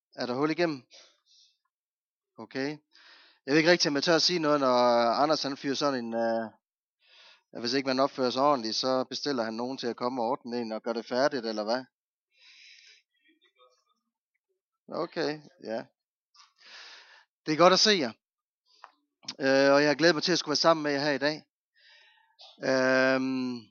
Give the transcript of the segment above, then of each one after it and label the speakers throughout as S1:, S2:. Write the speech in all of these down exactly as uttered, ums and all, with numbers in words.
S1: Er der hul igennem? Okay. Jeg ved ikke rigtig, om jeg tør at sige noget, når Anders han fyrer sådan en... Uh, hvis ikke man opfører sig ordentligt, så bestiller han nogen til at komme og ordne en og gøre det færdigt, eller hvad? Okay, ja. Det er godt at se jer. Uh, og jeg glæder mig til at skulle være sammen med jer her i dag. Uh,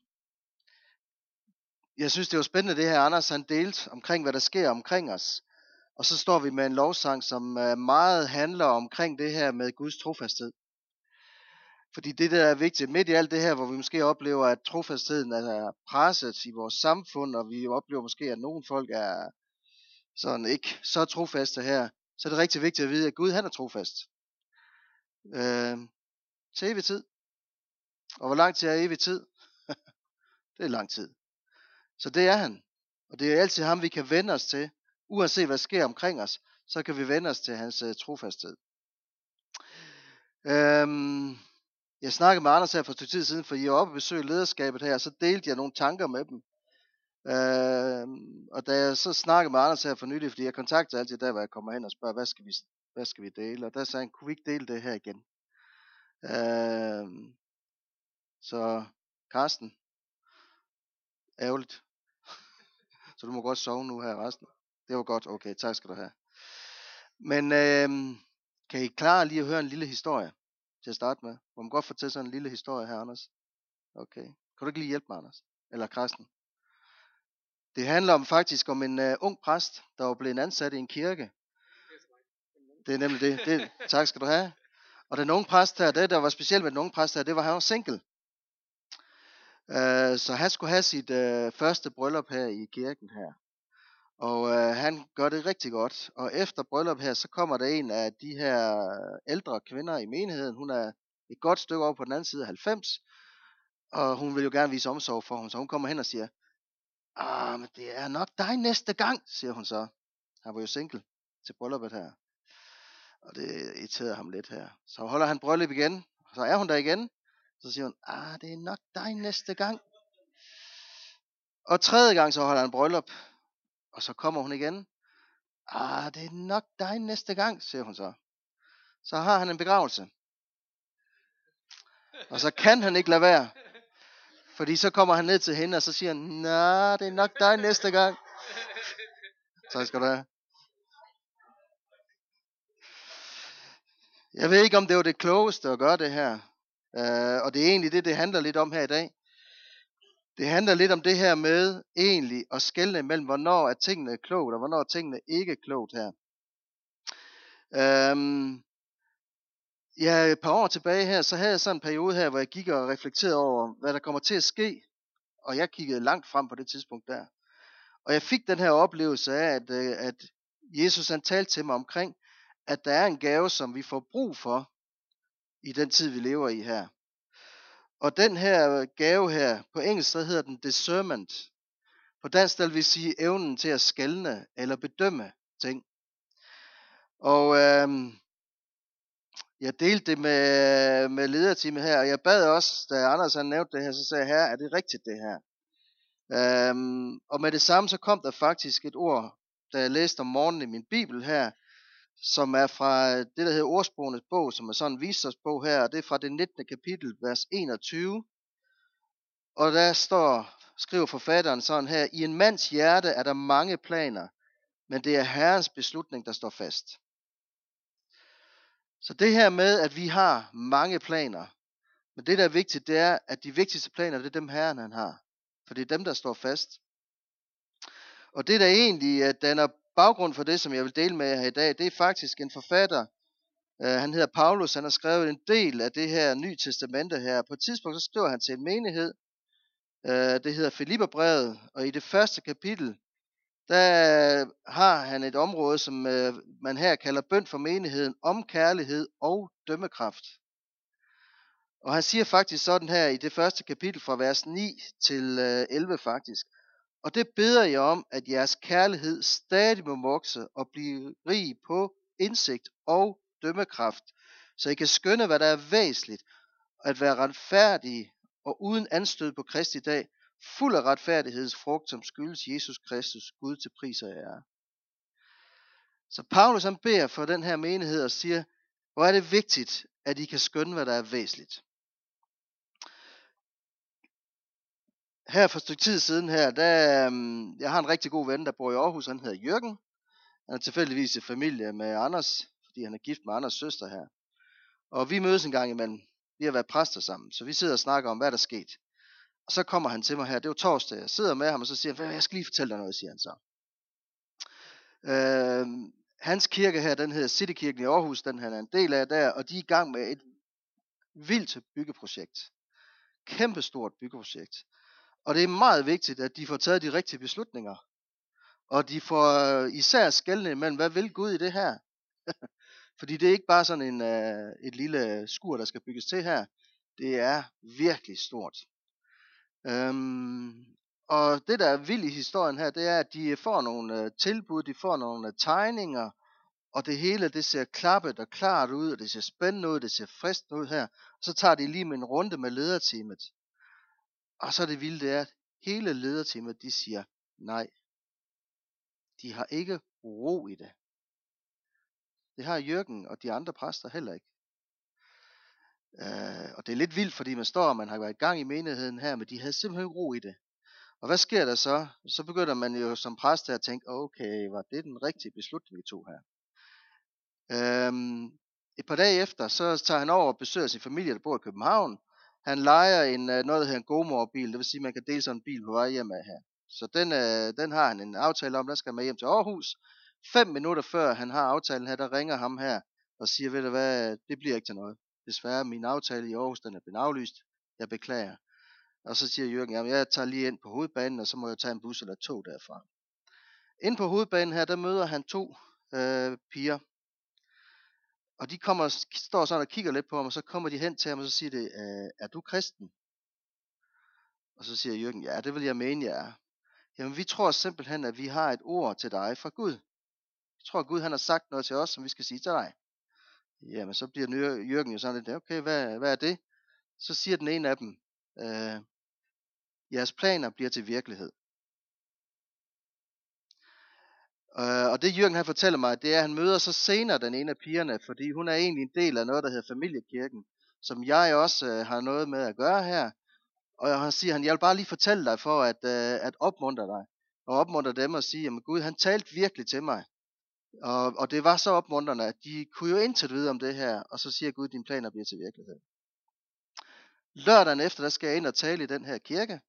S1: jeg synes, det var spændende, det her Anders han delte omkring, hvad der sker omkring os. Og så står vi med en lovsang, som meget handler omkring det her med Guds trofasthed. Fordi det der er vigtigt, midt i alt det her, hvor vi måske oplever, at trofastheden er presset i vores samfund, og vi oplever måske, at nogle folk er sådan ikke så trofaste her, så er det rigtig vigtigt at vide, at Gud han er trofast. Øh, til evig tid. Og hvor lang tid er evig tid? Det er lang tid. Så det er han. Og det er altid ham, vi kan vende os til. Uanset hvad sker omkring os, så kan vi vende os til hans uh, trofasthed. Øhm, jeg snakkede med Anders her for et stykke tid siden, for I var oppe og besøge lederskabet her, og så delte jeg nogle tanker med dem. Øhm, og da jeg så snakkede med Anders her for nylig, fordi jeg kontakter altid der, hvor jeg kommer hen og spørger, hvad skal vi, hvad skal vi dele? Og der sagde han, kunne vi ikke dele det her igen? Øhm, så Karsten, ærgerligt. Så du må godt sove nu her resten. Det var godt, okay, tak skal du have. Men øhm, kan I klare lige at høre en lille historie til at starte med? Må man godt fortælle sådan en lille historie her, Anders? Okay. Kan du ikke lige hjælpe mig, Anders? Eller Karsten? Det handler om faktisk om en uh, ung præst, der var blevet ansat i en kirke. Det er nemlig det. det. Tak skal du have. Og den unge præst her, det der var specielt med den unge præst her, det var, at han var single. Uh, så han skulle have sit uh, første bryllup her i kirken her. Og uh, han gør det rigtig godt. Og efter bryllup her, så kommer der en af de her ældre kvinder i menigheden. Hun er et godt stykke over på den anden side af halvfems. Og hun vil jo gerne vise omsorg for ham. Så hun kommer hen og siger, ah, men det er nok dig næste gang, siger hun så. Han var jo single til brylluppet her. Og det irriterede ham lidt her. Så holder han bryllup igen. Så er hun der igen. Så siger hun, ah, det er nok dig næste gang. Og tredje gang, så holder han bryllup. Og så kommer hun igen. Ah, det er nok dig næste gang, siger hun så. Så har han en begravelse. Og så kan han ikke lade være. Fordi så kommer han ned til hende, og så siger han, nej, det er nok dig næste gang. Så skal du have. Jeg ved ikke, om det var det klogeste at gøre det her. Uh, og det er egentlig det, det handler lidt om her i dag. Det handler lidt om det her med egentlig at skelne mellem, hvornår er tingene klogt, og hvornår er tingene ikke klogt her. Um, ja, et par år tilbage her, så havde jeg sådan en periode her, hvor jeg gik og reflekterede over, hvad der kommer til at ske. Og jeg kiggede langt frem på det tidspunkt der. Og jeg fik den her oplevelse af, at, at Jesus han talte til mig omkring, at der er en gave, som vi får brug for i den tid, vi lever i her. Og den her gave her, på engelsk så hedder den discernment. På dansk vil vi sige evnen til at skelne eller bedømme ting. Og øhm, jeg delte det med, med lederteamet her, og jeg bad også, da Anders han nævnte det her, så sagde jeg, her, er det rigtigt det her? Øhm, og med det samme, så kom der faktisk et ord, da jeg læste om morgenen i min bibel her, som er fra det, der hedder Ordsprogenes bog, som er sådan en visdomsbog her, og det er fra det nittende kapitel, vers enogtyve. Og der står, skriver forfatteren sådan her, i en mands hjerte er der mange planer, men det er Herrens beslutning, der står fast. Så det her med, at vi har mange planer, men det der er vigtigt, det er, at de vigtigste planer, det er dem Herren han har. For det er dem, der står fast. Og det der egentlig danner baggrund for det, som jeg vil dele med jer her i dag, det er faktisk en forfatter, uh, han hedder Paulus, han har skrevet en del af det her Nye Testamente her. På et tidspunkt så skriver han til en menighed, uh, det hedder Filipperbrevet, og i det første kapitel, der har han et område, som uh, man her kalder bøn for menigheden, om kærlighed og dømmekraft. Og han siger faktisk sådan her i det første kapitel fra vers ni til elleve faktisk. Og det beder jeg om, at jeres kærlighed stadig må vokse og blive rig på indsigt og dømmekraft, så I kan skønne, hvad der er væsentligt, at være retfærdige og uden anstød på Kristi dag, fuld af retfærdighedens frugt, som skyldes Jesus Kristus, Gud til pris og ære. Så Paulus han beder for den her menighed og siger, hvor er det vigtigt, at I kan skønne, hvad der er væsentligt. Her for et stykke tid siden her, der, um, jeg har en rigtig god ven, der bor i Aarhus, han hedder Jørgen. Han er tilfældigvis i familie med Anders, fordi han er gift med Anders søster her. Og vi mødes en gang imellem. Vi har været præster sammen, så vi sidder og snakker om, hvad der er sket. Og så kommer han til mig her, det var torsdag, jeg sidder med ham, og så siger han, jeg skal lige fortælle dig noget, siger han så. Øh, hans kirke her, den hedder Citykirken i Aarhus, den han er en del af der, og de er i gang med et vildt byggeprojekt. Kæmpestort byggeprojekt. Og det er meget vigtigt, at de får taget de rigtige beslutninger. Og de får især skelne mellem, hvad vil Gud i det her? Fordi det er ikke bare sådan en, uh, et lille skur, der skal bygges til her. Det er virkelig stort. Um, og det, der er vildt i historien her, det er, at de får nogle uh, tilbud, de får nogle uh, tegninger, og det hele, det ser klappet og klart ud, og det ser spændende ud, det ser fristende ud her. Og så tager de lige med en runde med lederteamet. Og så er det vildt, det er, at hele lederteamet, de siger nej. De har ikke ro i det. Det har Jørgen og de andre præster heller ikke. Uh, og det er lidt vildt, fordi man står, og man har været i gang i menigheden her, men de havde simpelthen ro i det. Og hvad sker der så? Så begynder man jo som præst at tænke, okay, var det den rigtige beslutning, vi tog her? Uh, et par dage efter, så tager han over og besøger sin familie, der bor i København. Han lejer en, noget, der hedder en GoMore-bil, det vil sige, at man kan dele sådan en bil på vej hjem af her. Så den, uh, den har han en aftale om, den skal med hjem til Aarhus. Fem minutter før han har aftalen her, der ringer ham her og siger, ved du hvad, det bliver ikke til noget. Desværre, min aftale i Aarhus, den er blevet aflyst. Jeg beklager. Og så siger Jørgen, jamen jeg tager lige ind på hovedbanen, og så må jeg tage en bus eller tog derfra. Ind på hovedbanen her, der møder han to øh, piger. Og de kommer, står sådan og kigger lidt på ham, og så kommer de hen til ham, og så siger de, er du kristen? Og så siger Jørgen, ja, det vil jeg mene, jeg er. Jamen vi tror simpelthen, at vi har et ord til dig fra Gud. Jeg tror, at Gud han har sagt noget til os, som vi skal sige til dig. Jamen så bliver Jørgen jo sådan lidt, okay, hvad, hvad er det? Så siger den ene af dem, øh, jeres planer bliver til virkelighed. Øh, og det Jørgen han fortæller mig, det er, at han møder så senere den ene af pigerne, fordi hun er egentlig en del af noget, der hedder Familiekirken, som jeg også øh, har noget med at gøre her. Og han siger, han, jeg vil bare lige fortælle dig for at, øh, at opmuntre dig, og opmuntre dem og sige, jamen Gud, han talte virkelig til mig. Og, og det var så opmuntrende, at de kunne jo intet vide om det her, og så siger Gud, dine planer bliver til virkelighed. Lørdagen efter, der skal jeg ind og tale i den her kirke.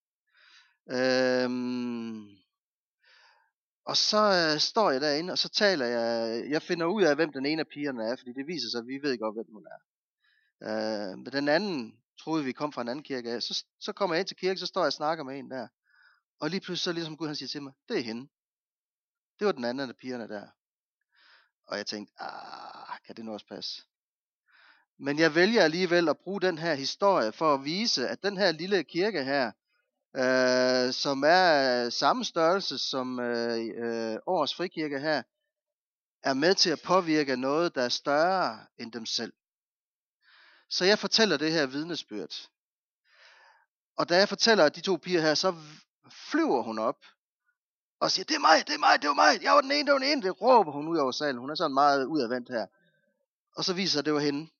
S1: Øhm, og så øh, står jeg derinde, og så taler jeg, jeg finder ud af, hvem den ene af pigerne er, fordi det viser sig, at vi ved godt, hvem hun er. Øh, men den anden troede, vi kom fra en anden kirke af. Så, så kommer jeg ind til kirken, så står jeg og snakker med en der. Og lige pludselig, så ligesom Gud han siger til mig, det er hende. Det var den anden af pigerne der. Og jeg tænkte, ah, kan det nu også passe? Men jeg vælger alligevel at bruge den her historie for at vise, at den her lille kirke her, øh, som er samme størrelse som øh, øh, Årets Frikirke her, er med til at påvirke noget, der er større end dem selv. Så jeg fortæller det her vidnesbyrd. Og da jeg fortæller de to piger her, så flyver hun op og siger, det er mig, det er mig, det var mig, jeg var den ene, det var den ene. Det råber hun ud over salen. Hun er sådan meget udadvendt her. Og så viser det var hende.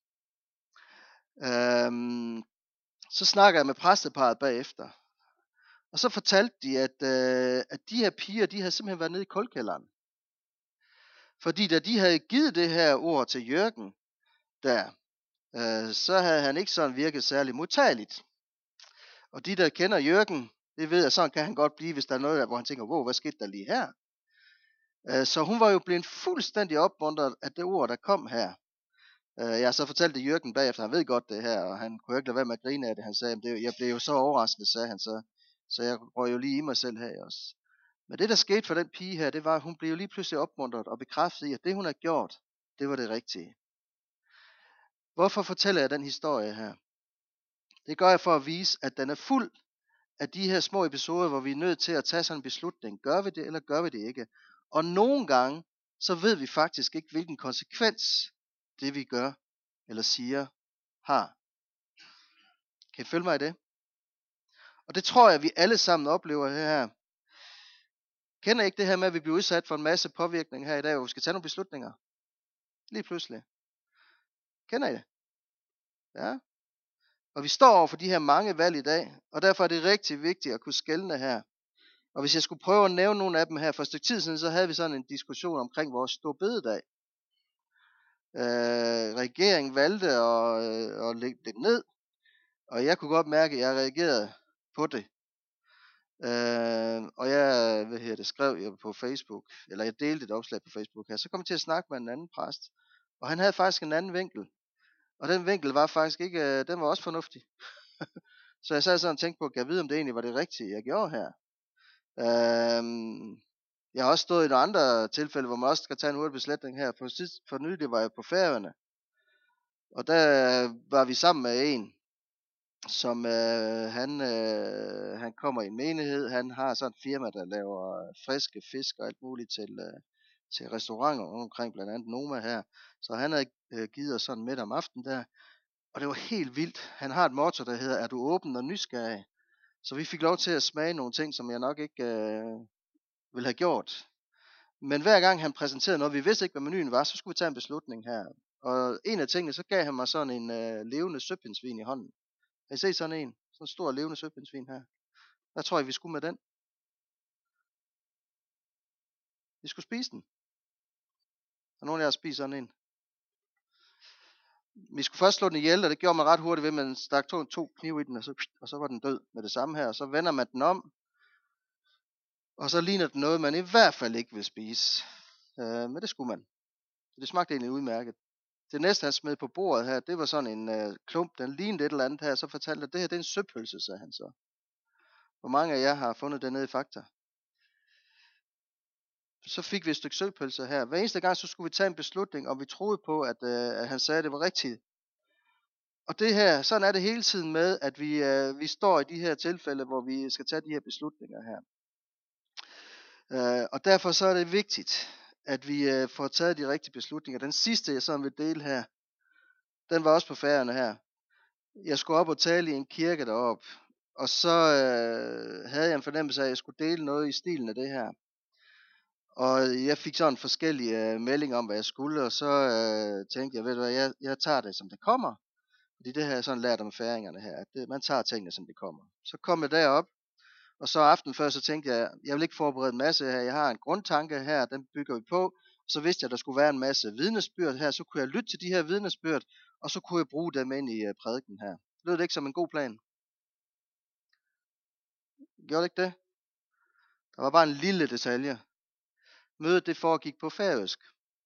S1: Øhm, så snakker jeg med præsteparret bagefter. Og så fortalte de, at, øh, at de her piger, de havde simpelthen været nede i kulkælderen. Fordi da de havde givet det her ord til Jørgen, der, øh, så havde han ikke sådan virket særlig modtageligt. Og de, der kender Jørgen, det ved jeg, sådan kan han godt blive, hvis der er noget, der, hvor han tænker, wow, hvad skete der lige her? Øh, så hun var jo blevet fuldstændig opmuntret af det ord, der kom her. Øh, jeg har så fortalt det Jørgen bagefter, han ved godt det her, og han kunne ikke lade være med at grine af det. Han sagde, det, jeg blev jo så overrasket, sagde han så. Så jeg røg jo lige i mig selv her også. Men det, der skete for den pige her, det var, at hun blev lige pludselig opmuntret og bekræftet i, at det, hun har gjort, det var det rigtige. Hvorfor fortæller jeg den historie her? Det gør jeg for at vise, at den er fuld af de her små episoder, hvor vi er nødt til at tage sådan en beslutning. Gør vi det, eller gør vi det ikke? Og nogle gange, så ved vi faktisk ikke, hvilken konsekvens det, vi gør eller siger, har. Kan I følge mig i det? Og det tror jeg, vi alle sammen oplever her. Kender I ikke det her med, at vi bliver udsat for en masse påvirkning her i dag, hvor vi skal tage nogle beslutninger? Lige pludselig. Kender I det? Ja. Og vi står over for de her mange valg i dag, og derfor er det rigtig vigtigt at kunne skelne her. Og hvis jeg skulle prøve at nævne nogle af dem her for et stykke tid siden, så havde vi sådan en diskussion omkring vores store bededag. Øh, regeringen valgte at, øh, at lægge det ned, og jeg kunne godt mærke, at jeg reagerede på det. Øh, og jeg hvad her, det skrev jeg på Facebook, eller jeg delte et opslag på Facebook her, så kom jeg til at snakke med en anden præst, og han havde faktisk en anden vinkel, og den vinkel var faktisk ikke, øh, den var også fornuftig. Så jeg sad sådan og tænkte på, at jeg vide, om det egentlig var det rigtige, jeg gjorde her. Øh, jeg har også stået i nogle andre tilfælde, hvor man også skal tage en hurtig beslutning her. For, sidst, for nylig var jeg på Færøerne, og der var vi sammen med en, som øh, han, øh, han kommer i en menighed. Han har sådan et firma, der laver friske fisk og alt muligt til, øh, til restauranter omkring, blandt andet Noma her. Så han havde øh, givet os sådan midt om aftenen der, og det var helt vildt. Han har et motto, der hedder, er du åben og nysgerrig? Så vi fik lov til at smage nogle ting, som jeg nok ikke øh, ville have gjort. Men hver gang han præsenterede noget, vi vidste ikke, hvad menuen var, så skulle vi tage en beslutning her. Og en af tingene, så gav han mig sådan en øh, levende søpindsvin i hånden. Har I set sådan en? Sådan en stor levende søpindsvin her. Der tror jeg, vi skulle med den. Vi skulle spise den. Og nogen af jer spiser sådan en. Vi skulle først slå den ihjel, og det gjorde man ret hurtigt ved, at man stak to, to knive i den, og så, og så var den død med det samme her. Og så vender man den om, og så ligner den noget, man i hvert fald ikke vil spise. Øh, men det skulle man. Det smagte egentlig udmærket. Det næste, han smed på bordet her, det var sådan en øh, klump, den lignede et eller andet her. Så fortalte jeg, det her det er en søpølse, sagde han så. Hvor mange af jer har fundet det nede i Fakta? Så fik vi et stykke søpølse her. Hver eneste gang, så skulle vi tage en beslutning, og vi troede på, at, øh, at han sagde, at det var rigtigt. Og det her, sådan er det hele tiden med, at vi, øh, vi står i de her tilfælde, hvor vi skal tage de her beslutninger her. Øh, og derfor så er det vigtigt, at vi øh, får taget de rigtige beslutninger. Den sidste, jeg sådan vil dele her, den var også på Færøerne her. Jeg skulle op og tale i en kirke deroppe, og så øh, havde jeg en fornemmelse af, at jeg skulle dele noget i stilen af det her. Og jeg fik sådan forskellige øh, meldinger om, hvad jeg skulle, og så øh, tænkte jeg, ved du hvad, jeg, jeg tager det, som det kommer. Fordi det har jeg sådan lært om færingerne her, at det, man tager tingene, som det kommer. Så kom jeg derop, og så aften før, så tænkte jeg, jeg vil ikke forberede en masse her. Jeg har en grundtanke her, den bygger vi på. Så vidste jeg, at der skulle være en masse vidnesbyrd her, så kunne jeg lytte til de her vidnesbyrd, og så kunne jeg bruge dem ind i uh, prædiken her. Lød det ikke som en god plan? Gjorde det ikke det? Der var bare en lille detalje. Mødet det foregik på færøsk.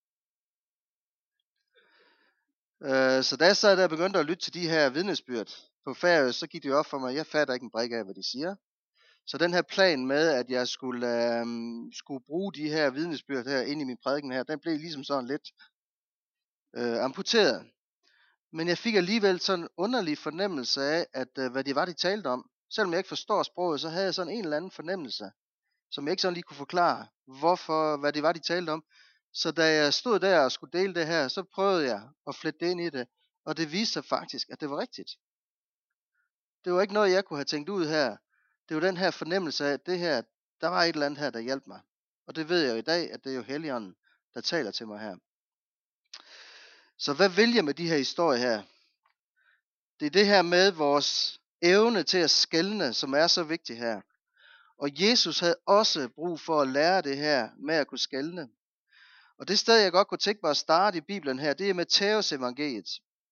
S1: Uh, så da jeg sad der og begyndte at lytte til de her vidnesbyrd på færøsk, så gik det op for mig, jeg fatter ikke en brik af, hvad de siger. Så den her plan med, at jeg skulle, øh, skulle bruge de her vidnesbyrd her ind i min prædiken her, den blev ligesom sådan lidt øh, amputeret. Men jeg fik alligevel sådan en underlig fornemmelse af, at øh, hvad det var, de talte om. Selvom jeg ikke forstår sproget, så havde jeg sådan en eller anden fornemmelse, som jeg ikke sådan lige kunne forklare, hvorfor, hvad det var, de talte om. Så da jeg stod der og skulle dele det her, så prøvede jeg at flette det ind i det, og det viste sig faktisk, at det var rigtigt. Det var ikke noget, jeg kunne have tænkt ud her. Det var den her fornemmelse af, at det her, der var et eller andet her, der hjalp mig. Og det ved jeg jo i dag, at det er jo Helligånden, der taler til mig her. Så hvad vil jeg med de her historier her? Det er det her med vores evne til at skelne, som er så vigtigt her. Og Jesus havde også brug for at lære det her med at kunne skelne. Og det sted, jeg godt kunne tænke mig at starte i Bibelen her, det er Matthæus evangeliet.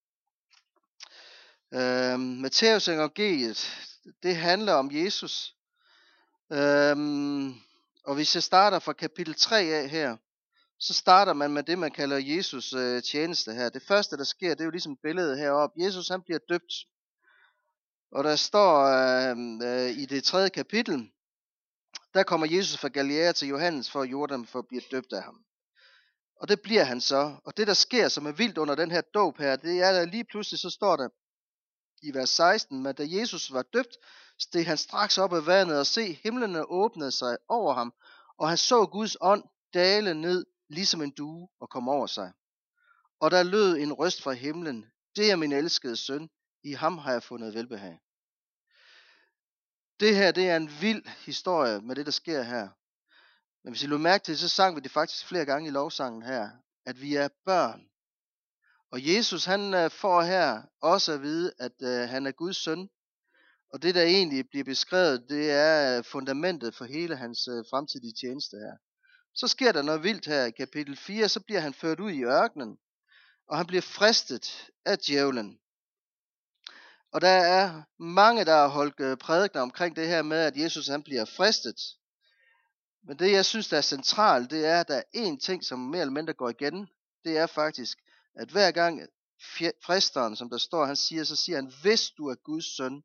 S1: Øh, Matthæus evangeliet, det handler om Jesus. Øhm, og hvis jeg starter fra kapitel tre af her, så starter man med det, man kalder Jesus øh, tjeneste her. Det første, der sker, det er jo ligesom billedet heroppe. Jesus, han bliver døbt. Og der står øh, øh, i det tredje kapitel, der kommer Jesus fra Galilea til Johannes for Jordan for at blive døbt af ham. Og det bliver han så. Og det, der sker, som er vildt under den her dåb her, det er, at lige pludselig så står der i vers seksten, men da Jesus var døbt, steg han straks op af vandet, og se, himlene åbnede sig over ham, og han så Guds ånd dale ned, ligesom en due, og komme over sig. Og der lød en røst fra himlen, det er min elskede søn, i ham har jeg fundet velbehag. Det her, det er en vild historie med det, der sker her. Men hvis I lå mærke til, så sang vi det faktisk flere gange i lovsangen her, at vi er børn. Og Jesus han øh, får her også at vide, at øh, han er Guds søn. Og det der egentlig bliver beskrevet, det er øh, fundamentet for hele hans øh, fremtidige tjeneste her. Så sker der noget vildt her i kapitel fire, så bliver han ført ud i ørkenen, og han bliver fristet af djævlen. Og der er mange, der har holdt øh, prædikener omkring det her med, at Jesus han bliver fristet. Men det jeg synes der er centralt, det er, at der er én ting, som mere eller mindre går igen. Det er faktisk, at hver gang fristeren, som der står, han siger, så siger han, hvis du er Guds søn.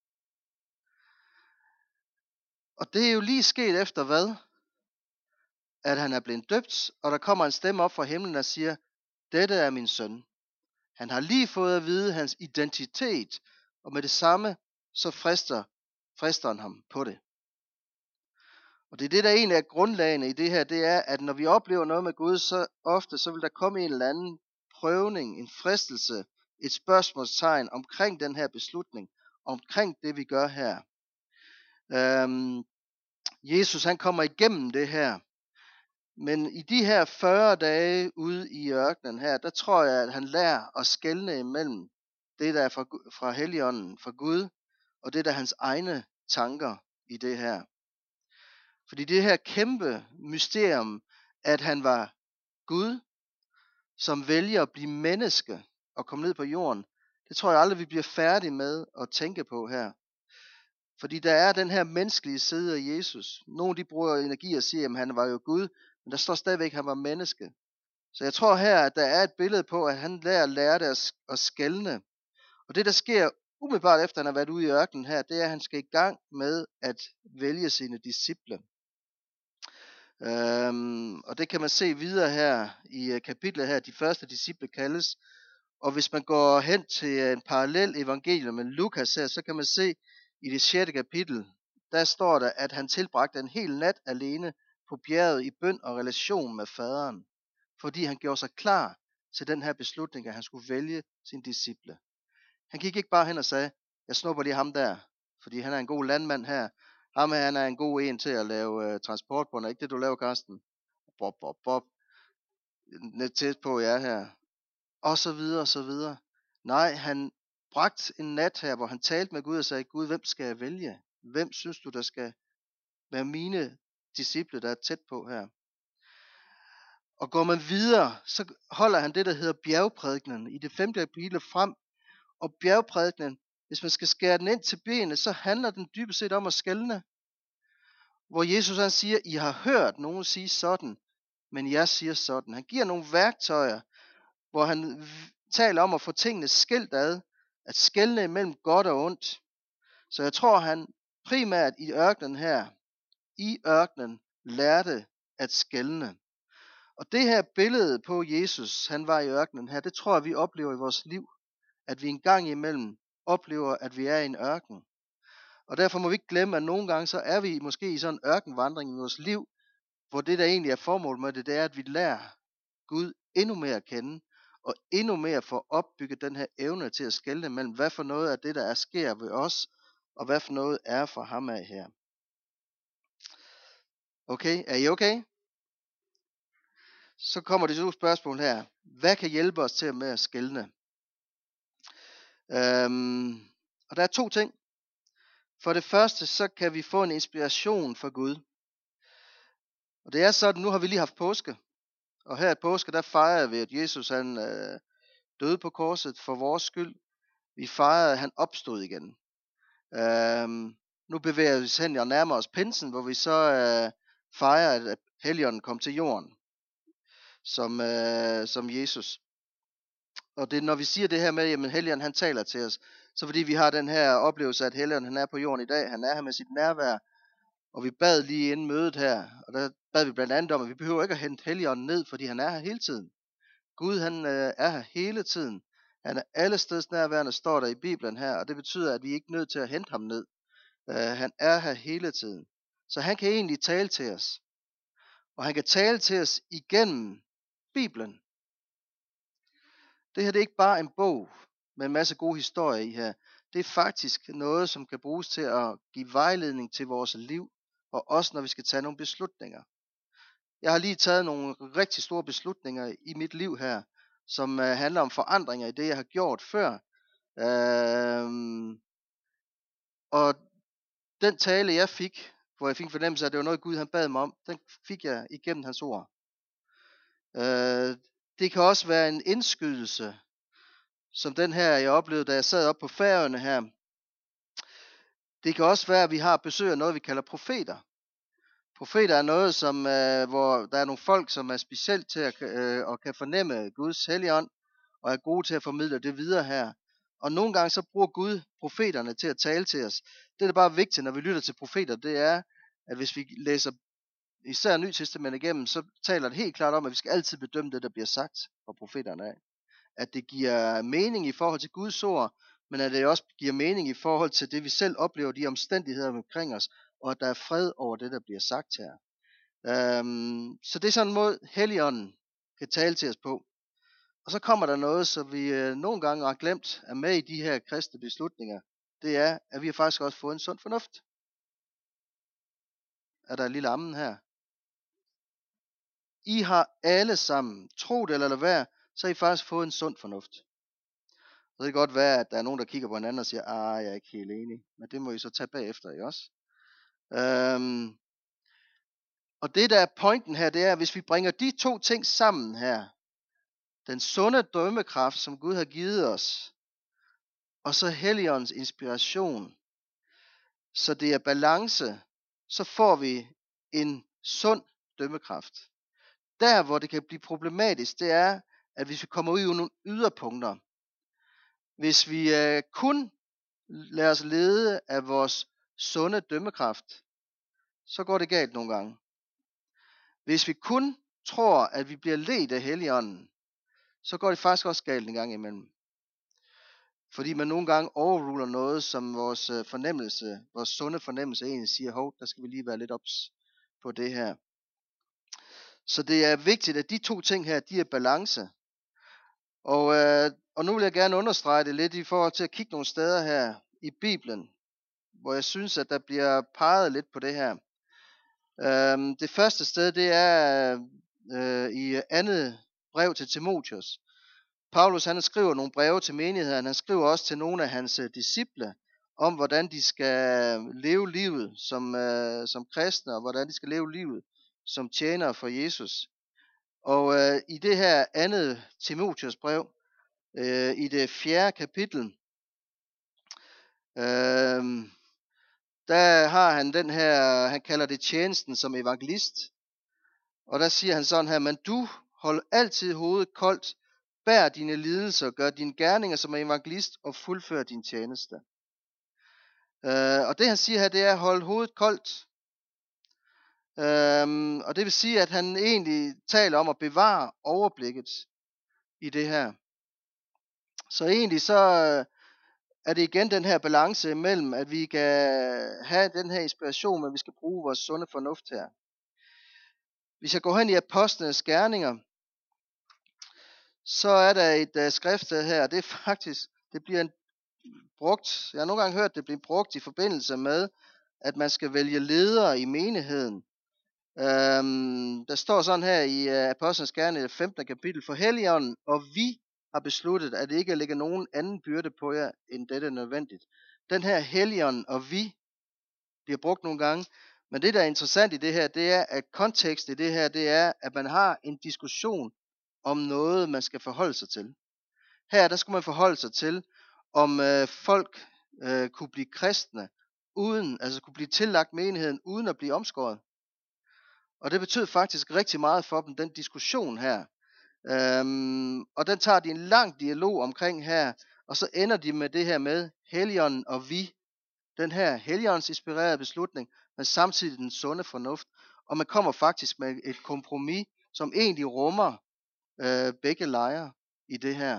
S1: Og det er jo lige sket efter hvad? At han er blevet døbt, og der kommer en stemme op fra himlen, der siger, dette er min søn. Han har lige fået at vide hans identitet, og med det samme, så frister fristeren ham på det. Og det er det, der egentlig er grundlagene i det her, det er, at når vi oplever noget med Gud, så ofte så vil der komme en eller anden prøvning, en fristelse, et spørgsmålstegn omkring den her beslutning, omkring det vi gør her. Øhm, Jesus han kommer igennem det her, men i de her fyrre dage ude i ørkenen her, der tror jeg, at han lærer at skelne imellem det, der er fra, fra Helligånden, fra Gud, og det, der er hans egne tanker i det her. Fordi det her kæmpe mysterium, at han var Gud, som vælger at blive menneske og komme ned på jorden, det tror jeg aldrig, vi bliver færdige med at tænke på her. Fordi der er den her menneskelige side af Jesus. Nogle de bruger energi og siger, at han var jo Gud, men der står stadigvæk, at han var menneske. Så jeg tror her, at der er et billede på, at han lærer, lærer det at skelne. Og det, der sker umiddelbart efter, han har været ude i ørkenen her, det er, at han skal i gang med at vælge sine disciple. Øhm, og det kan man se videre her i kapitlet her, de første disciple kaldes. Og hvis man går hen til en parallel evangelium med Lukas her, så kan man se i det sjette kapitel, der står der, at han tilbragte en hel nat alene på bjerget i bøn og relation med faderen. Fordi han gjorde sig klar til den her beslutning, at han skulle vælge sin disciple. Han gik ikke bare hen og sagde, jeg snupper lige ham der, fordi han er en god landmand her. Ham her, han er en god en til at lave uh, transport på, er ikke det du laver, Karsten? Bob, bob, bob. Net tæt på jer her. Og så videre, og så videre. Nej, han bragte en nat her, hvor han talte med Gud og sagde, Gud, hvem skal jeg vælge? Hvem synes du, der skal være mine disciple, der er tæt på her? Og går man videre, så holder han det, der hedder bjergprædikenen i det femte kapitel frem. Og bjergprædikenen, hvis man skal skære den ind til benet, så handler den dybest set om at skelne. Hvor Jesus han siger, I har hørt nogen sige sådan, men jeg siger sådan. Han giver nogle værktøjer, hvor han taler om at få tingene skilt ad, at skelne imellem godt og ondt. Så jeg tror, han primært i ørkenen her, i ørkenen, lærte at skelne. Og det her billede på Jesus, han var i ørkenen her, det tror jeg, vi oplever i vores liv. At vi en gang imellem oplever, at vi er i en ørken. Og derfor må vi ikke glemme, at nogle gange så er vi måske i sådan en ørkenvandring i vores liv, hvor det der egentlig er formålet med det, det er, at vi lærer Gud endnu mere at kende, og endnu mere får opbygget den her evne til at skelne mellem, hvad for noget af det, der er sker ved os, og hvad for noget er fra ham af her. Okay, er I okay? Så kommer det to spørgsmål her. Hvad kan hjælpe os til med at skelne? Øhm, og der er to ting. For det første, så kan vi få en inspiration fra Gud. Og det er sådan, nu har vi lige haft påske. Og her i påske, der fejrer vi, at Jesus han øh, døde på korset for vores skyld. Vi fejrer, at han opstod igen. Øhm, nu bevæger vi os hen og nærmer os pinsen, hvor vi så øh, fejrer, at Helligånden kom til jorden. Som, øh, som Jesus. Og det når vi siger det her med, at Helligånden han taler til os, så fordi vi har den her oplevelse, at Helligånden han er på jorden i dag, han er her med sit nærvær, og vi bad lige inden mødet her, og der bad vi blandt andet om, at vi behøver ikke at hente Helligånden ned, fordi han er her hele tiden. Gud han øh, er her hele tiden. Han er alle steds nærværende, står der i Bibelen her, og det betyder, at vi ikke er nødt til at hente ham ned. Uh, han er her hele tiden. Så han kan egentlig tale til os. Og han kan tale til os igennem Bibelen. Det her det er ikke bare en bog med en masse gode historier i her. Det er faktisk noget, som kan bruges til at give vejledning til vores liv, og også når vi skal tage nogle beslutninger. Jeg har lige taget nogle rigtig store beslutninger i mit liv her, som øh, handler om forandringer i det, jeg har gjort før. Øhm, og den tale, jeg fik, hvor jeg fik en fornemmelse af, at det var noget, Gud han bad mig om, den fik jeg igennem hans ord. Øh, det kan også være en indskydelse, som den her, jeg oplevede, da jeg sad op på Færøerne her. Det kan også være, at vi har besøg af noget, vi kalder profeter. Profeter er noget, som, øh, hvor der er nogle folk, som er specielt til at øh, og kan fornemme Guds helligånd, og er gode til at formidle det videre her. Og nogle gange så bruger Gud profeterne til at tale til os. Det, der bare er vigtigt, når vi lytter til profeter, det er, at hvis vi læser især Nye Testament igennem, så taler det helt klart om, at vi skal altid bedømme det, der bliver sagt fra profeterne af. At det giver mening i forhold til Guds ord, men at det også giver mening i forhold til det, vi selv oplever, de omstændigheder omkring os, og at der er fred over det, der bliver sagt her. Øhm, så det er sådan en måde, Helligånden kan tale til os på. Og så kommer der noget, som vi øh, nogle gange har glemt er med i de her kristne beslutninger. Det er, at vi har faktisk også fået en sund fornuft. Er der en lille ammen her? I har alle sammen, tro det eller lad være, så har I faktisk fået en sund fornuft. Så det kan godt være, at der er nogen, der kigger på hinanden og siger, ah, jeg er ikke helt enig. Men det må I så tage bagefter, ikke også? Øhm, og det, der er pointen her, det er, at hvis vi bringer de to ting sammen her, den sunde dømmekraft, som Gud har givet os, og så Helligåndens inspiration, så det er balance, så får vi en sund dømmekraft. Der, hvor det kan blive problematisk, det er, at hvis vi kommer ud i nogle yderpunkter, hvis vi øh, kun lader os lede af vores sunde dømmekraft, så går det galt nogle gange. Hvis vi kun tror, at vi bliver ledt af Helligånden, så går det faktisk også galt en gang imellem. Fordi man nogle gange overruler noget, som vores øh, fornemmelse, vores sunde fornemmelse egentlig siger, hov, der skal vi lige være lidt ops på det her. Så det er vigtigt, at de to ting her, de er balance. Og, øh, og nu vil jeg gerne understrege det lidt i forhold til at kigge nogle steder her i Bibelen, hvor jeg synes, at der bliver peget lidt på det her. Øhm, det første sted, det er øh, i andet brev til Timotheus. Paulus han skriver nogle breve til menigheden, han skriver også til nogle af hans øh, disciple, om hvordan de skal leve livet som, øh, som kristne, og hvordan de skal leve livet som tjenere for Jesus. Og øh, i det her andet Timotheus brev, øh, i det fjerde kapitel, øh, der har han den her, han kalder det tjenesten som evangelist. Og der siger han sådan her, men du hold altid hovedet koldt, bær dine lidelser, gør dine gerninger som evangelist og fuldfør din tjeneste. Øh, og det han siger her, det er at holde hovedet koldt. Øh, og det vil sige, at han egentlig taler om at bevare overblikket i det her. Så egentlig så er det igen den her balance mellem, at vi kan have den her inspiration, men vi skal bruge vores sunde fornuft her. Hvis jeg går hen i Apostlenes Gerninger, så er der et uh, skriftsted her, det er faktisk, det bliver en, brugt, jeg har nogle gange hørt, det bliver brugt i forbindelse med, at man skal vælge ledere i menigheden. Um, der står sådan her i uh, Apostlenes Gerninger, femtende kapitel, for Helligånden og vi har besluttet, at det ikke lægger nogen anden byrde på jer, end dette er nødvendigt. Den her Helligånden og vi bliver brugt nogle gange, men det der er interessant i det her, det er, at kontekst i det her, det er, at man har en diskussion om noget, man skal forholde sig til. Her, der skulle man forholde sig til, om øh, folk øh, kunne blive kristne, uden, altså kunne blive tillagt menigheden, uden at blive omskåret. Og det betød faktisk rigtig meget for dem, den diskussion her. Øhm, og den tager de en lang dialog omkring her, og så ender de med det her med Helligånden og vi. Den her Helligåndens inspirerede beslutning, men samtidig den sunde fornuft. Og man kommer faktisk med et kompromis, som egentlig rummer øh, begge lejre i det her.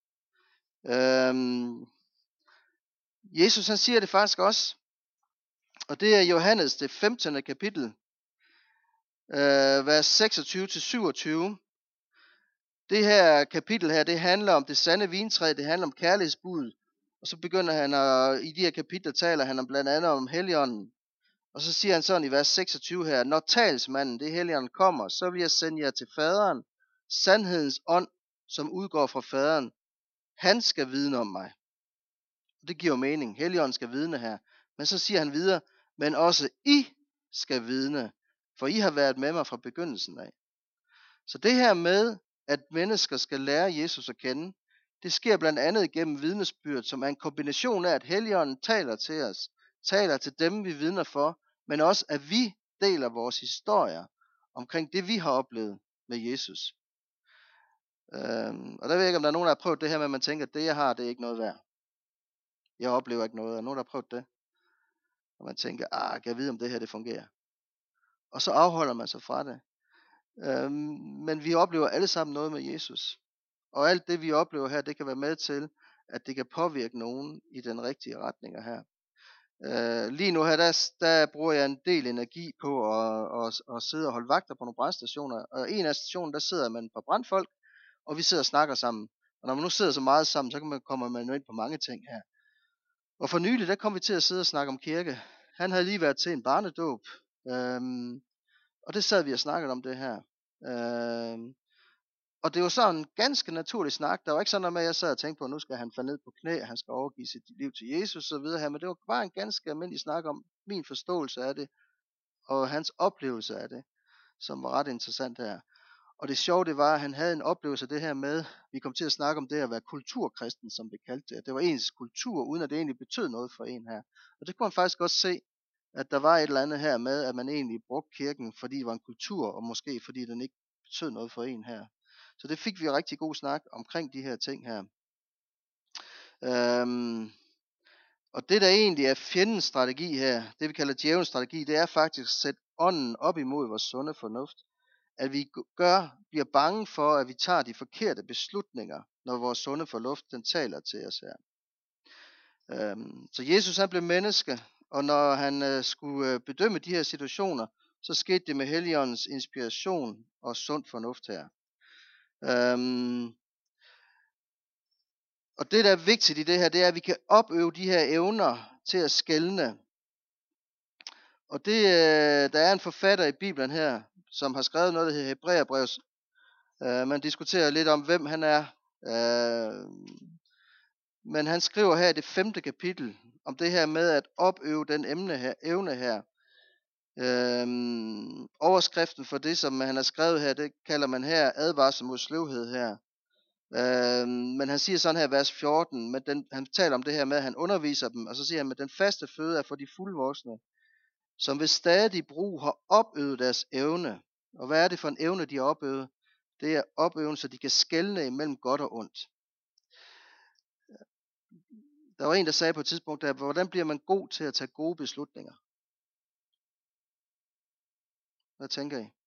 S1: Øhm, Jesus han siger det faktisk også, og det er Johannes det femtende kapitel, øh, vers seksogtyve til syvogtyve. Det her kapitel her, det handler om det sande vintræ, det handler om kærlighedsbuddet. Og så begynder han at, i de her kapitler taler han om blandt andet om Helligånden. Og så siger han sådan i vers seksogtyve her, når talsmanden, det Helligånden kommer, så vil jeg sende jer til faderen, sandhedens ånd, som udgår fra faderen. Han skal vidne om mig. Det giver jo mening. Helligånden skal vidne her. Men så siger han videre, men også I skal vidne, for I har været med mig fra begyndelsen af. Så det her med, at mennesker skal lære Jesus at kende, det sker blandt andet gennem vidnesbyrd, som er en kombination af, at Helligånden taler til os, taler til dem, vi vidner for, men også, at vi deler vores historier omkring det, vi har oplevet med Jesus. Øhm, og der ved jeg ikke, om der er nogen, der har prøvet det her med, at man tænker, at det, jeg har, det er ikke noget værd. Jeg oplever ikke noget. Er der nogen, der har prøvet det? Og man tænker, ah, kan jeg vide, om det her, det fungerer? Og så afholder man sig fra det. Øhm, men vi oplever alle sammen noget med Jesus. Og alt det, vi oplever her, det kan være med til, at det kan påvirke nogen i den rigtige retning her. Øh, lige nu her, der, der bruger jeg en del energi på at, at, at sidde og holde vagter på nogle brandstationer. Og en af stationerne, der sidder man på brandfolk, og vi sidder og snakker sammen. Og når man nu sidder så meget sammen, så kan man, kommer man jo ind på mange ting her. Og for nylig, der kom vi til at sidde og snakke om kirke. Han havde lige været til en barnedåb. Øhm, og det sad vi og snakkede om det her. Øhm, og det var sådan en ganske naturlig snak. Der var ikke sådan noget med, at jeg sad og tænkte på, at nu skal han falde ned på knæ, han skal overgive sit liv til Jesus og så videre her. Men det var bare en ganske almindelig snak om min forståelse af det, og hans oplevelse af det, som var ret interessant her. Og det sjove det var, at han havde en oplevelse af det her med, vi kom til at snakke om det at være kulturkristen, som vi kaldte det. Det var ens kultur, uden at det egentlig betød noget for en her. Og det kunne man faktisk også se, at der var et eller andet her med, at man egentlig brugte kirken, fordi det var en kultur, og måske fordi den ikke betød noget for en her. Så det fik vi rigtig god snak omkring de her ting her. Øhm, og det der egentlig er fjendens strategi her, det vi kalder djævelens strategi, det er faktisk at sætte ånden op imod vores sunde fornuft. At vi gør, bliver bange for, at vi tager de forkerte beslutninger, når vores sunde fornuft den taler til os her. Øhm, så Jesus han blev menneske, og når han øh, skulle øh, bedømme de her situationer, så skete det med Helligåndens inspiration og sund fornuft her. Øhm, og det der er vigtigt i det her, det er, at vi kan opøve de her evner til at skelne. Og det, øh, der er en forfatter i Bibelen her, som har skrevet noget, der hedder Hebræerbrevet. Øh, man diskuterer lidt om, hvem han er. Øh, men han skriver her i det femte kapitel, om det her med at opøve den emne her, evne her. Øhm, overskriften for det, som han har skrevet her, det kalder man her advarsel mod sløvhed her. Øhm, men han siger sådan her vers fjorten, men den, han taler om det her med, at han underviser dem, og så siger han, at den faste føde er for de fuldvoksne, som ved stadig brug har opøvet deres evne. Og hvad er det for en evne, de har opøvet? Det er opøven, så de kan skelne imellem godt og ondt. Der var en, der sagde på et tidspunkt, der, hvordan bliver man god til at tage gode beslutninger? Hvad tænker I?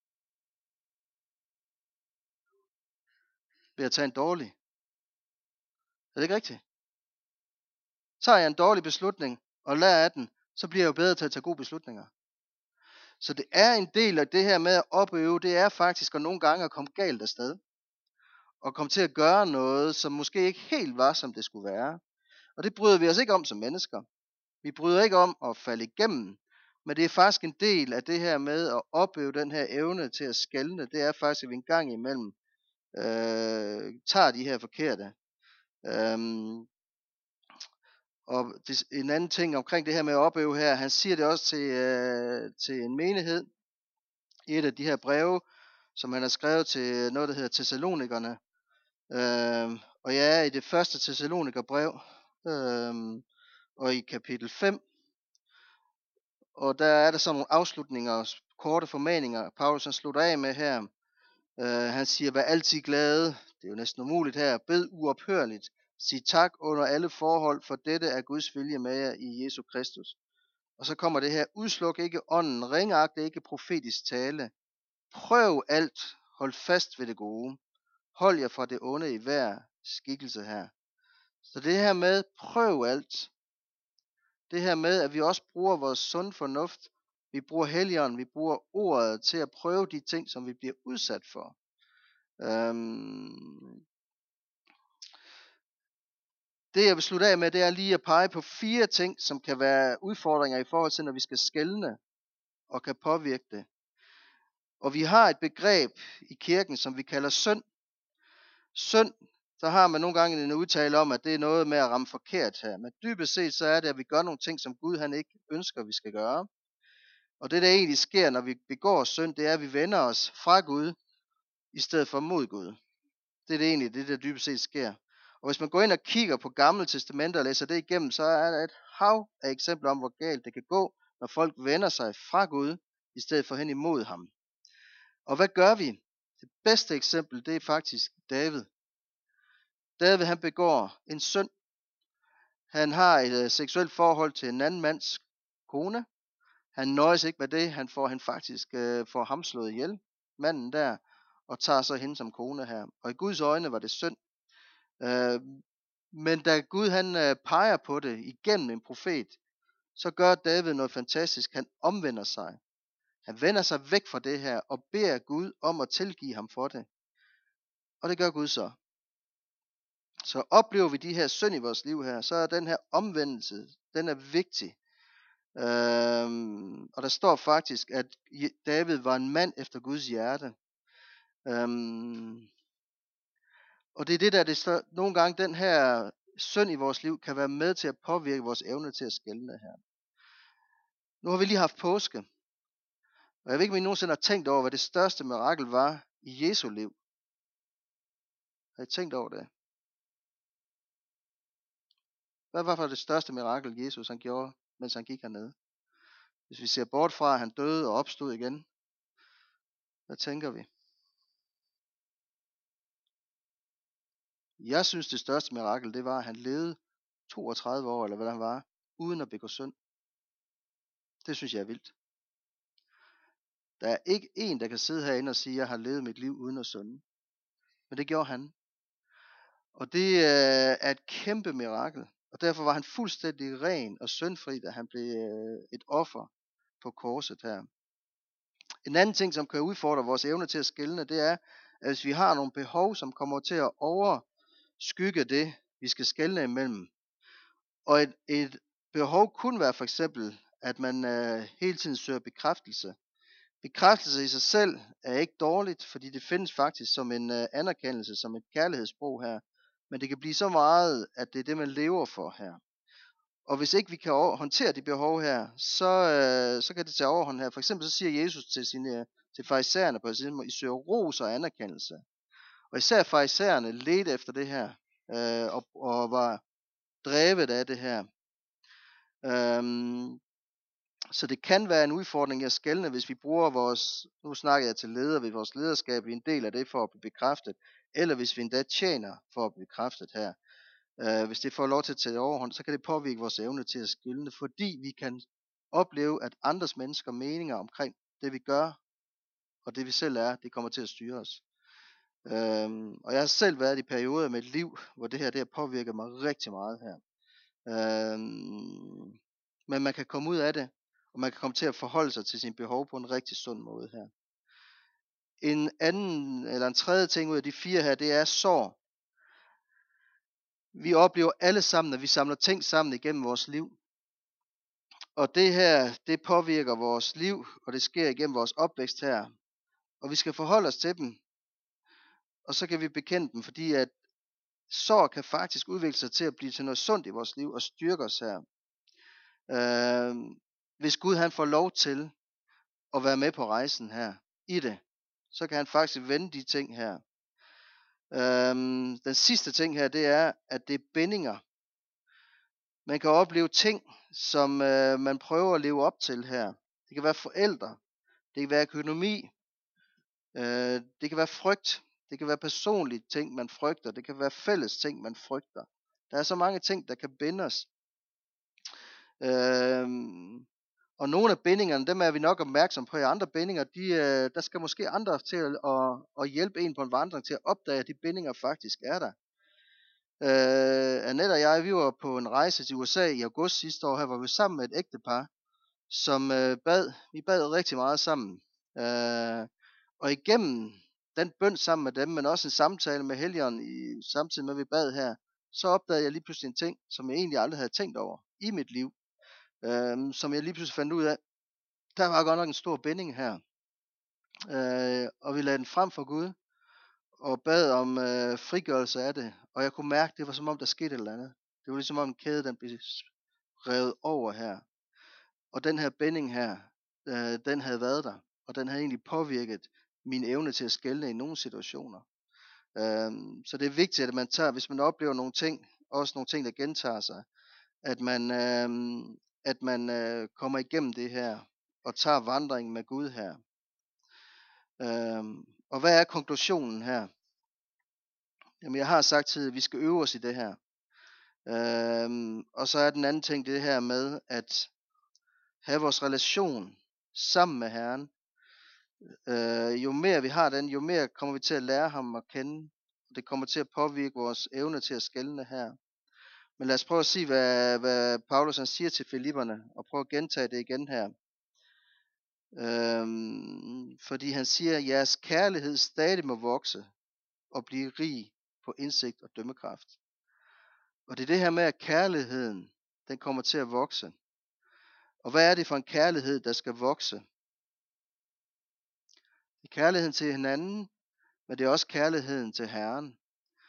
S1: Ved at tage en dårlig? Er det ikke rigtigt? Tager jeg en dårlig beslutning og lærer af den, så bliver jeg jo bedre til at tage gode beslutninger. Så det er en del af det her med at opøve, det er faktisk at nogle gange at komme galt afsted. Og komme til at gøre noget, som måske ikke helt var, som det skulle være. Og det bryder vi os ikke om som mennesker. Vi bryder ikke om at falde igennem. Men det er faktisk en del af det her med at opøve den her evne til at skelne. Det er faktisk, at vi en gang imellem øh, tager de her forkerte. Øhm, og det, en anden ting omkring det her med at opøve her, han siger det også til, øh, til en menighed i et af de her breve, som han har skrevet til noget, der hedder Thessalonikerne. Øhm, og jeg er i det første Thessalonikerbrev, øhm, og i kapitel fem, og der er der sådan nogle afslutninger, korte formaninger, Paulus han slutter af med her. Øh, han siger, vær altid glade, det er jo næsten umuligt her, bed uophørligt, sig tak under alle forhold, for dette er Guds vilje med jer i Jesu Kristus. Og så kommer det her, udsluk ikke ånden, ringagte ikke profetisk tale, prøv alt, hold fast ved det gode, hold jer fra det onde i hver skikkelse her. Så det her med, prøv alt, det her med, at vi også bruger vores sund fornuft, vi bruger Helligånden, vi bruger ordet til at prøve de ting, som vi bliver udsat for. Øhm, Det jeg vil slutte af med, det er lige at pege på fire ting, som kan være udfordringer i forhold til, når vi skal skelne og kan påvirke det. Og vi har et begreb i kirken, som vi kalder synd. Synd, så har man nogle gange en udtale om, at det er noget med at ramme forkert her. Men dybest set så er det, at vi gør nogle ting, som Gud han ikke ønsker, vi skal gøre. Og det der egentlig sker, når vi begår synd, det er, at vi vender os fra Gud, i stedet for mod Gud. Det er det egentlig, det der dybest set sker. Og hvis man går ind og kigger på Gamle Testamente og læser det igennem, så er der et hav af eksempler om, hvor galt det kan gå, når folk vender sig fra Gud, i stedet for hen imod ham. Og hvad gør vi? Det bedste eksempel, det er faktisk David. David han begår en synd. Han har et uh, seksuelt forhold til en anden mands kone. Han nøjes ikke med det. Han får han faktisk uh, får ham slået ihjel, manden der, og tager så hende som kone her. Og i Guds øjne var det synd. Uh, men da Gud han uh, peger på det igennem en profet, så gør David noget fantastisk. Han omvender sig. Han vender sig væk fra det her og beder Gud om at tilgive ham for det. Og det gør Gud så. Så oplever vi de her synd i vores liv her, så er den her omvendelse, den er vigtig. Øhm, og der står faktisk, at David var en mand efter Guds hjerte. Øhm, og det er det der, det står, nogle gange den her synd i vores liv kan være med til at påvirke vores evne til at skelne her. Nu har vi lige haft påske. Og jeg ved ikke, om I nogensinde har tænkt over, hvad det største mirakel var i Jesu liv. Har I tænkt over det? Hvad var for det største mirakel, Jesus han gjorde, mens han gik hernede? Hvis vi ser bort fra, at han døde og opstod igen, hvad tænker vi? Jeg synes, det største mirakel, det var, at han levede toogtredive år, eller hvad han var, uden at begå synd. Det synes jeg er vildt. Der er ikke en, der kan sidde herinde og sige, at jeg har levet mit liv uden at synde. Men det gjorde han. Og det øh, er et kæmpe mirakel. Og derfor var han fuldstændig ren og syndfri, da han blev øh, et offer på korset her. En anden ting, som kan udfordre vores evne til at skelne, det er, at hvis vi har nogle behov, som kommer til at overskygge det, vi skal skelne imellem. Og et, et behov kunne være for eksempel, at man øh, hele tiden søger bekræftelse. Bekræftelse i sig selv er ikke dårligt, fordi det findes faktisk som en øh, anerkendelse, som et kærlighedssprog her. Men det kan blive så meget, at det er det, man lever for her. Og hvis ikke vi kan over- håndtere de behov her, så, øh, så kan det tage overhånd her. For eksempel så siger Jesus til, sine, til farisæerne på sin måde, I søger ros og anerkendelse. Og især farisæerne ledte efter det her, øh, og, og var drevet af det her. Øhm, så det kan være en udfordring at skelne, hvis vi bruger vores, nu snakker jeg til ledere, ved vores lederskab, vi er en del af det for at blive bekræftet, eller hvis vi endda tjener for at blive bekræftet her. Uh, hvis det får lov til at tage overhånd, så kan det påvirke vores evne til at skelne, fordi vi kan opleve, at andres mennesker meninger omkring det vi gør, og det vi selv er, det kommer til at styre os. Uh, og jeg har selv været i perioder af mit liv, hvor det her det har påvirket mig rigtig meget her. Uh, men man kan komme ud af det, og man kan komme til at forholde sig til sine behov på en rigtig sund måde her. En anden, eller en tredje ting ud af de fire her, det er sorg. Vi oplever alle sammen, at vi samler ting sammen igennem vores liv. Og det her, det påvirker vores liv, og det sker igennem vores opvækst her. Og vi skal forholde os til dem, og så kan vi bekende dem, fordi at sorg kan faktisk udvikle sig til at blive til noget sundt i vores liv, og styrke os her. Øh, hvis Gud han får lov til at være med på rejsen her, i det, så kan han faktisk vende de ting her. Øhm, den sidste ting her, det er, at det er bindinger. Man kan opleve ting, som øh, man prøver at leve op til her. Det kan være forældre, det kan være økonomi, øh, det kan være frygt, det kan være personlige ting, man frygter, det kan være fælles ting, man frygter. Der er så mange ting, der kan binde os. Øhm, og nogle af bindingerne, dem er vi nok opmærksom på. I andre bindinger, de, øh, der skal måske andre til at, at, at hjælpe en på en vandring til at opdage, at de bindinger faktisk er der. Øh, Annette og jeg, vi var på en rejse til U S A i august sidste år. Her var vi sammen med et ægtepar, som øh, bad. Vi bad rigtig meget sammen. Øh, og igennem den bøn sammen med dem, men også en samtale med Helligånden, i, samtidig med at vi bad her, så opdagede jeg lige pludselig en ting, som jeg egentlig aldrig havde tænkt over i mit liv. Øh, som jeg lige pludselig fandt ud af. Der var godt nok en stor binding her. Øh, og vi lagde den frem for Gud. Og bad om øh, frigørelse af det. Og jeg kunne mærke, det var som om der skete et eller andet. Det var ligesom om en kæde, den blev revet over her. Og den her binding her, øh, den havde været der. Og den havde egentlig påvirket min evne til at skelne i nogle situationer. Øh, så det er vigtigt, at man tager, hvis man oplever nogle ting, også nogle ting, der gentager sig, at man, øh, at man øh, kommer igennem det her, og tager vandringen med Gud her. Øh, og hvad er konklusionen her? Jamen jeg har sagt til, at vi skal øve os i det her. Øh, og så er den anden ting det her med, at have vores relation sammen med Herren. Øh, jo mere vi har den, jo mere kommer vi til at lære ham at kende. Det kommer til at påvirke vores evne til at skelne her. Men lad os prøve at se, hvad, hvad Paulus han siger til Filipperne, og prøve at gentage det igen her. Øhm, fordi han siger, at jeres kærlighed stadig må vokse, og blive rig på indsigt og dømmekraft. Og det er det her med, at kærligheden, den kommer til at vokse. Og hvad er det for en kærlighed, der skal vokse? Det er kærligheden til hinanden, men det er også kærligheden til Herren.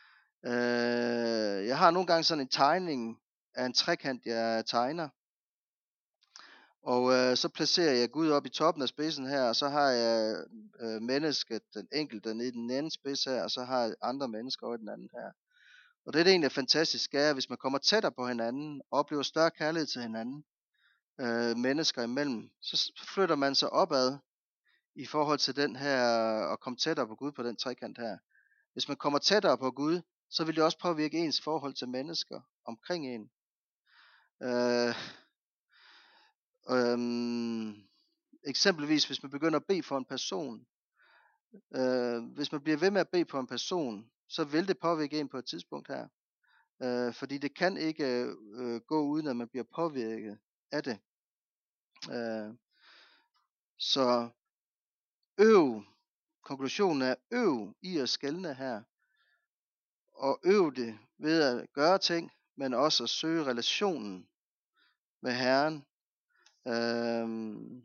S1: Øh, jeg har nogle gange sådan en tegning af en trekant, jeg tegner. Og øh, så placerer jeg Gud op i toppen af spidsen her, og så har jeg øh, mennesket, den enkelte nede i den anden spids her, og så har jeg andre mennesker over i den anden her. Og det, det egentlig er fantastisk, er, hvis man kommer tættere på hinanden, og oplever større kærlighed til hinanden, øh, mennesker imellem, så flytter man sig opad i forhold til den her, og komme tættere på Gud på den trekant her. Hvis man kommer tættere på Gud, så vil det også påvirke ens forhold til mennesker omkring en. Øh, øh, eksempelvis, hvis man begynder at bede for en person, øh, hvis man bliver ved med at bede på en person, så vil det påvirke en på et tidspunkt her. Øh, fordi det kan ikke øh, gå uden at man bliver påvirket af det. Øh, så øv, konklusionen er øv i at skelne her. Og øv det ved at gøre ting, men også at søge relationen med Herren. Øhm,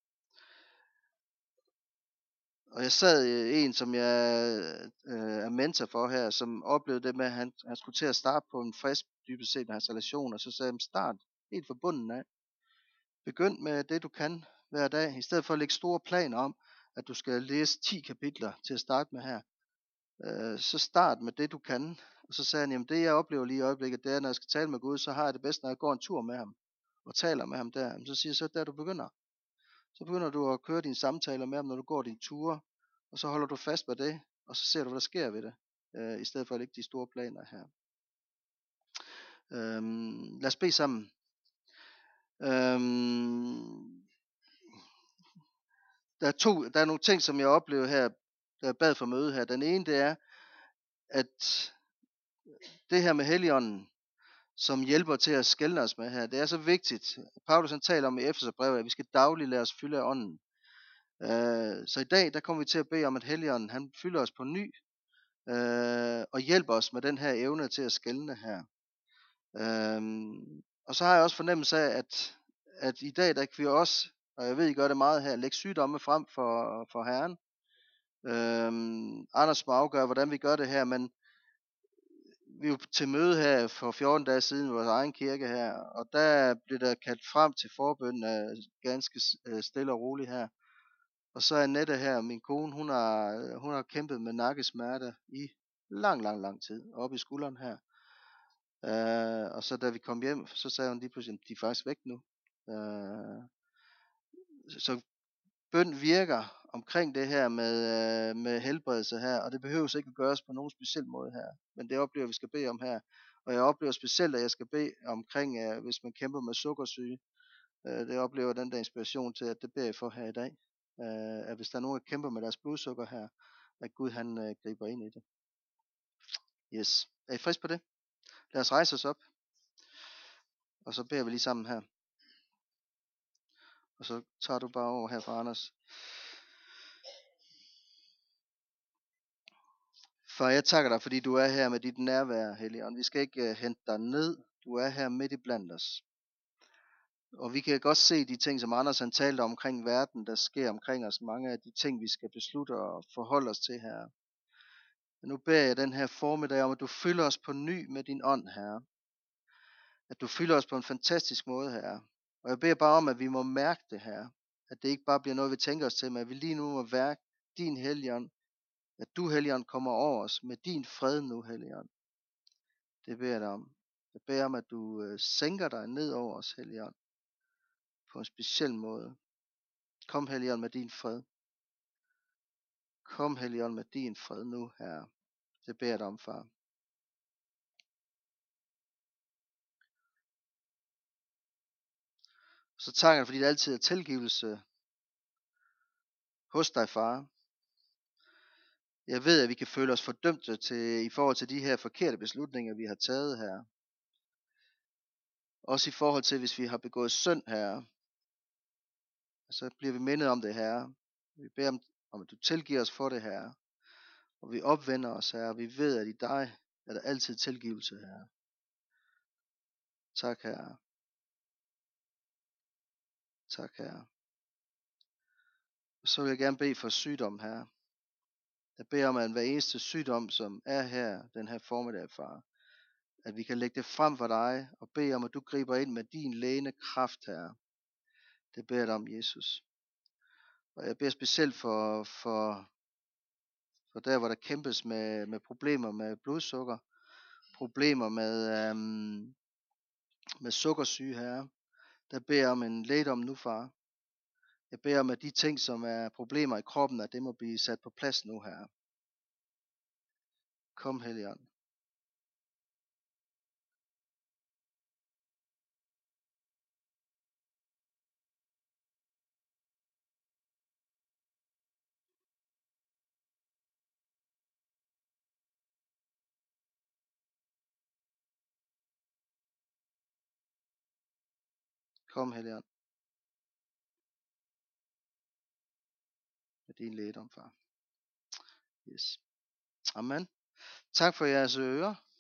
S1: og jeg sad en, som jeg øh, er mentor for her, som oplevede det med, at han, han skulle til at starte på en frisk, dybest set med hans relation, og så sagde han, start helt fra bunden af. Begynd med det, du kan hver dag, i stedet for at lægge store planer om, at du skal læse ti kapitler til at starte med her. Øh, så start med det, du kan. Og så sagde han, jamen det jeg oplever lige i øjeblikket, det er, når jeg skal tale med Gud, så har jeg det bedst, når jeg går en tur med ham, og taler med ham der. Jamen, så siger jeg, så der du begynder. Så begynder du at køre dine samtaler med ham, når du går dine ture, og så holder du fast på det, og så ser du, hvad der sker ved det, øh, i stedet for at lægge de store planer her. Øhm, lad os bede sammen. Øhm, der, er to, der er nogle ting, som jeg oplever her, da jeg bad for møde her. Den ene, det er, at det her med Helligånden, som hjælper til at skelne os med her, det er så vigtigt. Paulus han taler om i Efeserbrevet, at vi skal dagligt lade os fylde af ånden. Øh, så i dag, der kommer vi til at bede om, at Helligånden han fylder os på ny, øh, og hjælper os med den her evne til at skelne her. Øh, og så har jeg også fornemmelse af, at, at i dag, der kan vi også, og jeg ved, I gør det meget her, lægge sygdomme frem for, for Herren. Øh, Anders må afgøre, hvordan vi gør det her, men vi var til møde her for fjorten dage siden i vores egen kirke her, og der blev der kaldt frem til forbøn øh, ganske øh, stille og roligt her. Og så er Annette her, min kone, hun har, hun har kæmpet med nakkesmerter i lang, lang, lang tid, oppe i skulderen her. Øh, og så da vi kom hjem, så sagde hun lige pludselig, de er faktisk væk nu. Øh, så bøn virker omkring det her med, øh, med helbredelse her, og det behøves ikke at gøres på nogen speciel måde her, men det oplever vi skal bede om her. Og jeg oplever specielt, at jeg skal bede omkring, øh, hvis man kæmper med sukkersyge. Øh, det oplever den der inspiration til, at det beder jeg for her i dag. Øh, at hvis der er nogen, der kæmper med deres blodsukker her, at Gud han øh, griber ind i det. Yes. Er I frisk på det? Lad os rejse os op. Og så beder vi lige sammen her. Og så tager du bare over her fra Anders. Far, jeg takker dig, fordi du er her med dit nærvær, Helligånd. Vi skal ikke uh, hente dig ned. Du er her midt i blandt os. Og vi kan godt se de ting, som Anders han talte om, omkring verden, der sker omkring os. Mange af de ting, vi skal beslutte og forholde os til, Herre. Men nu beder jeg den her formiddag om, at du fylder os på ny med din ånd, Herre. At du fylder os på en fantastisk måde, Herre. Og jeg beder bare om, at vi må mærke det, Herre. At det ikke bare bliver noget, vi tænker os til, men at vi lige nu må mærke din Helligånd. At du, Helligånd, kommer over os med din fred nu, Helligånd. Det beder jeg dig om. Jeg beder om, at du øh, sænker dig ned over os, Helligånd. På en speciel måde. Kom, Helligånd, med din fred. Kom, Helligånd, med din fred nu, Herre. Det beder jeg dig om, far. Så takker jeg, fordi der altid er tilgivelse hos dig, far. Jeg ved, at vi kan føle os fordømte til, i forhold til de her forkerte beslutninger, vi har taget her. Også i forhold til, hvis vi har begået synd, Herre. Så bliver vi mindet om det, Herre. Vi beder om, om at du tilgiver os for det, Herre. Og vi opvender os, Herre. Vi ved, at i dig er der altid tilgivelse, Herre. Tak, Herre. Tak, Herre. Og så vil jeg gerne bede for sygdom, Herre. Jeg beder om, at hver eneste sygdom, som er her, den her formiddag, far, at vi kan lægge det frem for dig, og bede om, at du griber ind med din lægende kraft, Herre. Det beder jeg dig om, Jesus. Og jeg beder specielt for, for, for der, hvor der kæmpes med, med problemer med blodsukker, problemer med, øhm, med sukkersyge, Herre. Der beder jeg om en lægedom nu, far. Jeg beder om, at de ting, som er problemer i kroppen, at det må blive sat på plads nu, Herre. Kom, Helligånd. Kom, Helligånd. Med din lægedom, far. Yes. Amen. Tak for jeres ører.